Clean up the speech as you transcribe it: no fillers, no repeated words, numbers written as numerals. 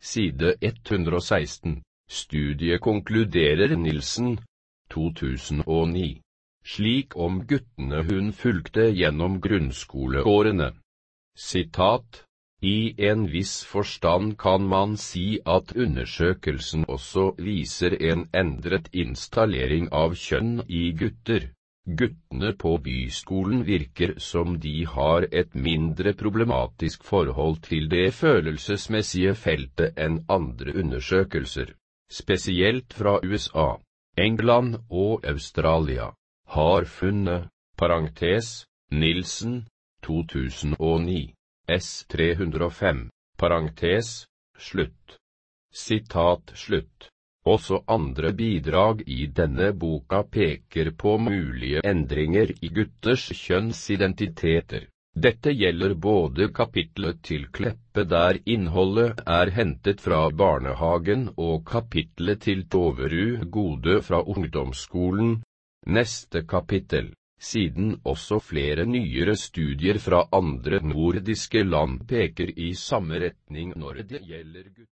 side 116. Studiet konkluderer Nilsen, 2009. Slik om guttene hun fulgte gjennom grunnskoleårene. Sitat: I en viss forstand kan man si at undersøkelsen også viser en endret installering av kjønn i gutter. Guttene på byskolen virker som de har et mindre problematisk forhold til det følelsesmessige feltet enn andre undersøkelser, spesielt fra USA, England og Australia, har funnet, parentes, Nilsen, 2009, S 305, parentes, slutt. Sitat slutt. Også andre bidrag i denne boka peker på mulige endringer i gutters kjønnsidentiteter. Dette gjelder både kapitlet til Kleppe der innholdet er hentet fra barnehagen og kapitlet til Toverud Gode fra ungdomsskolen. Neste kapittel, siden også flere nyere studier fra andre nordiske land peker i samme retning når det gjelder gutter.